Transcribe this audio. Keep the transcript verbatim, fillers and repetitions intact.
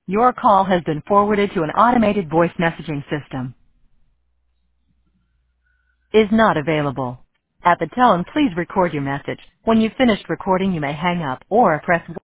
Your call has been forwarded to an automated voice messaging system. Is not available. At the tone, please record your message. When you've finished recording, you may hang up or press